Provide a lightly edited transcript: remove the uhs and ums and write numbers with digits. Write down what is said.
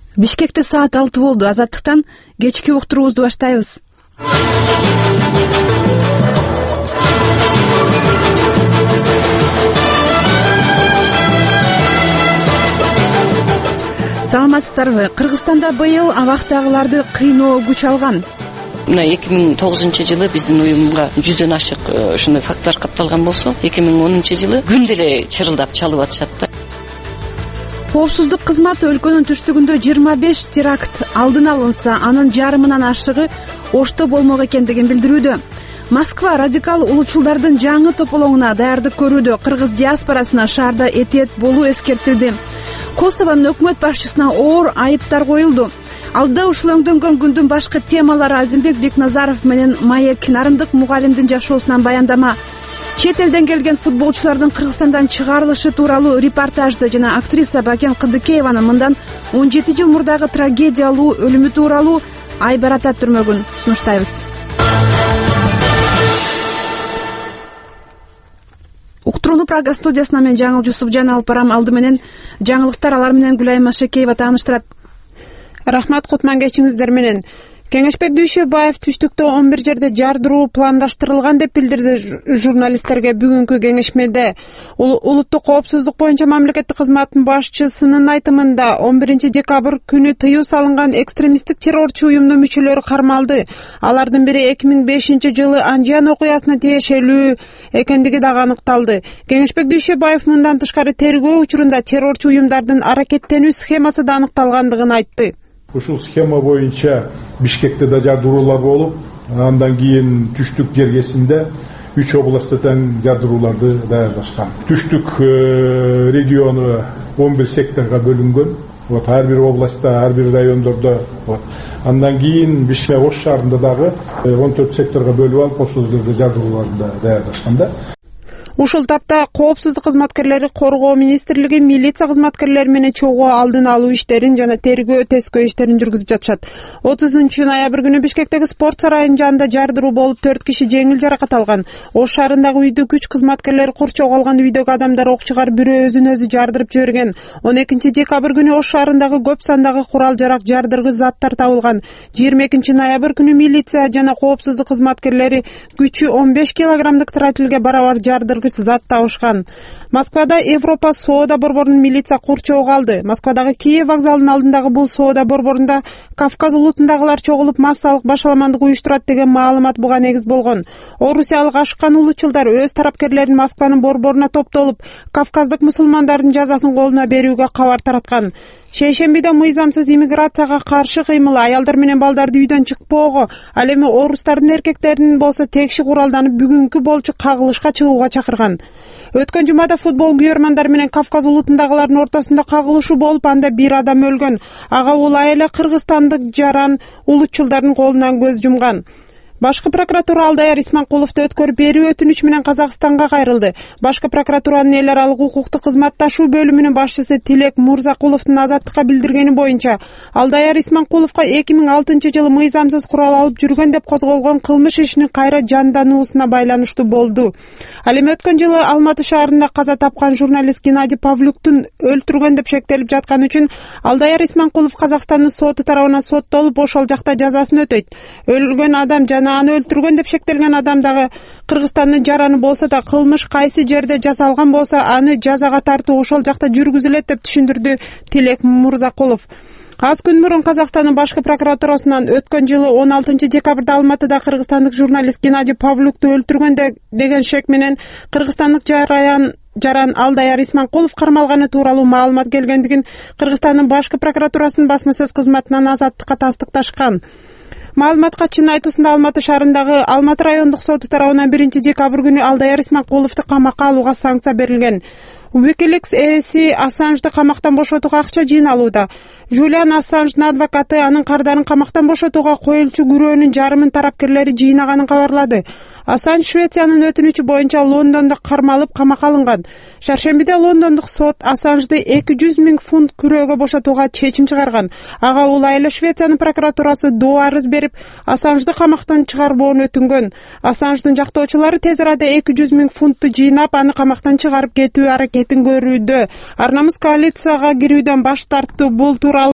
Бишкекте саат 6 болду. Азаттыктан кечки уктуруубузду баштайбыз. Саламатсыздарбы? Кыргызстанда быйыл абактагыларды кыйноо күч алган. Мына 2009 биздин уюмга 100дөн ашык ушундай фактылар катталган болсо, 2010 күндө эле чырылдап чалып атышат да. Коопсуздук кызматы өлкөнүн түштүгүндө 25 теракт алдын алынса, анын жарымынан ашыгы Ошто болмок экендигин билдирүүдө. Москва радикал улуучулдардын жаңы тополоңуна даярдык көрүүдө. Кыргыз диаспорасына шаарда этиет болуу эскертилди. Косованын өкмөт башчысына оор айыптар коюлду. Алда ушул өңдөнгөн күндүн башкы темалары Азимбек Бекназаров менен Маек Нарындык мугалимдин жашоосунан баяндама. Чет элден келген футболчулардын Кыргызстандан чыгарылышы тууралуу репортажды жана актриса Бакен Кыдыкееванын мындан 17 жыл мурдагы трагедиялуу өлүмү тууралуу Айбар ата түрмөгүн сунуштайбыз. Уктурууну Прага студиясынан мен Жаңыл Жусупжан алып барам. Алды менен жаңылыктар, алар менен Гүлайым Машекеева тааныштырат. Рахмат, кутман кечиңиздер менен. Кеңешбек Дүйшөбаев түштүктө 11 жерде жардыруу пландаштырылган деп билдирди журналисттерге бүгүнкү кеңешмеде. Улуттук коопсуздук боюнча мамлекеттик кызматтын башчысынын айтымында 11 декабрь күнү тыюу салынган экстремисттик террорчу уюмдун мүчөлөрү кармалды. Алардын бири 2005 жылы Анжан окуясына тиешелүү экендиги дагы аныкталды. Кеңешбек Дүйшөбаев мындан тышкары тергөө учурунда террорчу уюмдардын аракеттенүү схемасы да аныкталгандыгын айтты. Ушул схема боюнча Бишкекте да жардыруулар болуп, андан кийин түштүк жергесинде 3 областтан жардырууларды даярдашкан. Түштүк региону 11 секторго бөлүнгөн. Ар бир областта, ар бир райондордо. Андан кийин Бишкек Ош шаарында дагы 14 секторго бөлүп алып, ошол жерде жардырууларды даярдашкан да. Ушул тапта коопсуздук кызматкерлери, коргоо министрлиги, милиция кызматкерлери менен чогуу алдын алуу иштерин жана тергөө тескөө иштерин жүргүзүп жатышат. 30 ноябрь күнү Бишкектеги спорт сарайынын жанында жардыруу болуп 4 киши жеңил жаракат алган. Ош шаарындагы үйдү күч кызматкерлери корчоого алган үйдөгү адамдар ок чыгарып бирөө өзүн өзү жардырып жиберген. 12 декабрь күнү Ош шаарындагы көп сандагы курал жарак жардыргыч заттар табылган. 22 ноябрь күнү милиция жана коопсуздук кызматкерлери күчү 15 килограммдык тротилге барабар жардыргыч зат табышкан. Москвада Европа соода борборунун милиция корчоого алды. Москвадагы Киев вокзалынын алдындагы бул соода борборунда Кавказ улутундагылар чогулуп массалык башаламандык уюштурат деген маалымат буга негиз болгон. Орусиялык ашкан улутчулдар өз тарапкерлерин Москванын борборуна топтолуп, кавказдык мусулмандардын жазасын колуна берүүгө кабар тараткан. Шейшембиде мыйзамсыз иммиграцияга каршы кыймыл, аялдар менен балдарды үйдөн чыкпоого, ал эми орустардын эркектеринин болсо текши куралданып бүгүнкү болчу кагылышка чыгууга чакырган. Өткөн жумада футбол күйөрмандары менен Кавказ улутундагылардын ортосунда кагылышуу болуп, анда бир адам өлгөн. Ага улай эле кыргызстандык жаран улутчулдардын колунан көз жумган. Башкы прокуратура Алдаяр Исманкуловду өткөрүп берүү өтүнүч менен Казакстанга кайрылды. Башкы прокуратуранын эл аралык укуктук кызматташуу бөлүмүнүн башчысы Тилек Мурзакуловдун Азаттыкка билдиргени боюнча, Алдаяр Исманкуловго 2006 жылы мыйзамсыз курал алып жүргөн деп козголгон кылмыш ишинин кайра жандануусуна байланыштуу болду. Ал эми өткөн жылы Алматы шаарында каза тапкан журналист Геннадий Павлюктун өлтүргөн деп шектелип жаткан үчүн Алдаяр Исманкулов Казакстандын соту тарабынан соттолуп, ошол жакта жазасын өтөйт. Өлгөн адам жана аны өлтүргөн деп шектелген адам дагы Кыргызстандын жараны болсо да, кылмыш кайсы жерде жасалган болсо, аны жазага тартуу ошол жакта жүргүзүлөт деп түшүндүрдү Тилек Мурзакулов. Аз күн мурун Казакстандын башкы прокуратурасынан өткөн жылы 16 декабрда Алматыда кыргызстандык журналист Геннадий Павлюкту өлтүргөн деген шек менен кыргызстандык жаран Алдаяр Исманкулов кармалганы тууралуу маалымат келгендигин Кыргызстандын башкы прокуратурасынын басма сөз кызматынан Азаттыкка тастыкташкан. Маалыматка чын айтуусунда Алматы шаарындагы Алматы райондук соту тарабынан 1 декабрь күнү Алдаяр Исманкуловду камакка алууга санкция берилген. Wikileaks ээси Ассанжды камактан бошотууга акча жыйналууда. Жулиан Ассанждын адвокаты анын кардарын камактан бошотууга коюлчу күрөөнүн жарымын тарапкерлери жыйнаганын кабарлады. Ассанж Швециянын өтүнүчү боюнча Лондондо кармалып камакка алынган. Шаршембиде Лондондук сот Ассанжды 200 000 фунт күрөөгө бошотууга чечим чыгарган. Ага улай эле Швециянын прокуратурасы доо арыз берип, Ассанжды камактан чыгарбоону өтүнгөн. Ассанждын жактоочулары тез арада 200 000 фунтту жыйнап, аны камактан чыгарып кетүү аракетин көрүүдө. Арнамыз коалицияга кирүүдөн баш тартты. Бул тууралуу